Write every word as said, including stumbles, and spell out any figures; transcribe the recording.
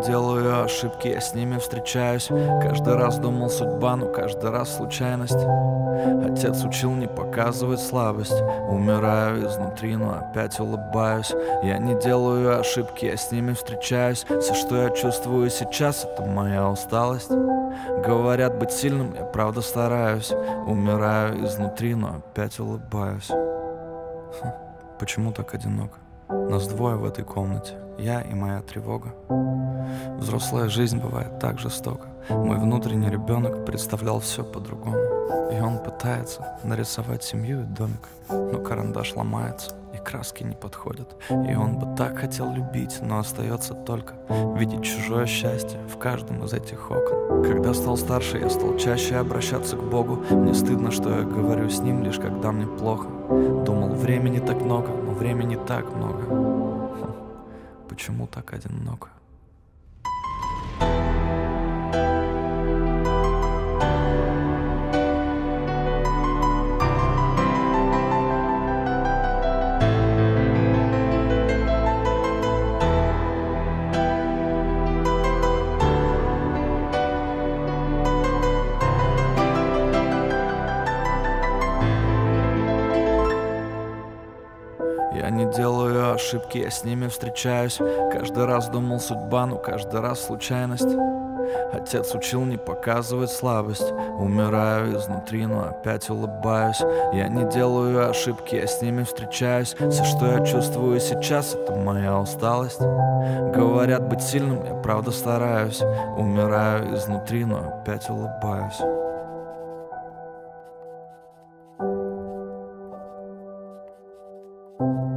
делаю ошибки, я с ними встречаюсь. Каждый раз думал судьба, но каждый раз случайность. Отец учил не показывать слабость. Умираю изнутри, но опять улыбаюсь. Я не делаю ошибки, я с ними встречаюсь. Все, что я чувствую сейчас, это моя усталость. Говорят, быть сильным, я правда стараюсь. Умираю изнутри, но опять улыбаюсь. Хм, почему так одиноко? Нас двое в этой комнате, я и моя тревога. Взрослая жизнь бывает так жестока. Мой внутренний ребенок представлял все по-другому. И он пытается нарисовать семью и домик, но карандаш ломается, и краски не подходят. И он бы так хотел любить, но остается только видеть чужое счастье в каждом из этих окон. Когда стал старше, я стал чаще обращаться к Богу. Мне стыдно, что я говорю с Ним лишь когда мне плохо. Думал, времени так много, но времени так много. Хм, почему так одиноко? Я не делаю ошибки, я с ними встречаюсь. Каждый раз думал судьба, но каждый раз случайность. Отец учил не показывать слабость. Умираю изнутри, но опять улыбаюсь. Я не делаю ошибки, я с ними встречаюсь. Все, что я чувствую сейчас, это моя усталость. Говорят, быть сильным, я правда стараюсь. Умираю изнутри, но опять улыбаюсь. Thank you.